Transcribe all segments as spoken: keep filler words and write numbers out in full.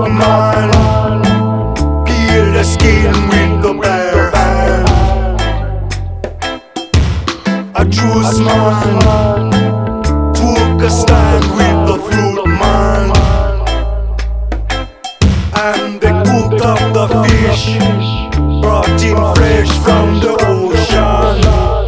man peel the skin with the bare hand. A juice man took a stand with the fruit man, and they cooked up the fish, brought in fresh from the ocean.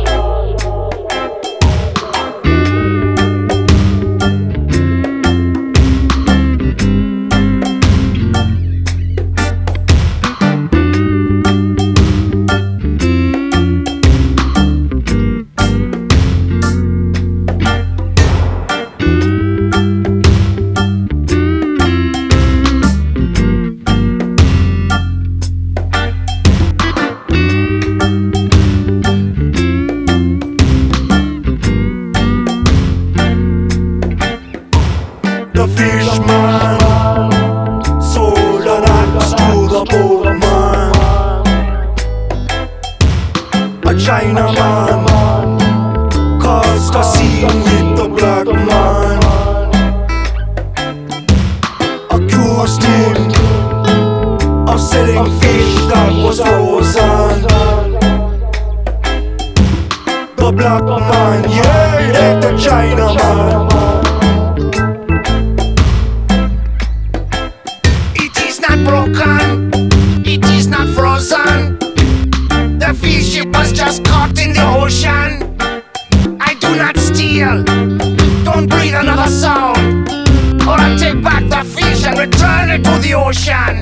The fishman sold an axe to the boatman. A Chinaman caused a scene with the black man, accused him of selling fish that was frozen. The black man yelled at the Chinaman, broken, it is not frozen. The fish it was just caught in the ocean. I do not steal, don't breathe another sound, or I'll take back the fish and return it to the ocean.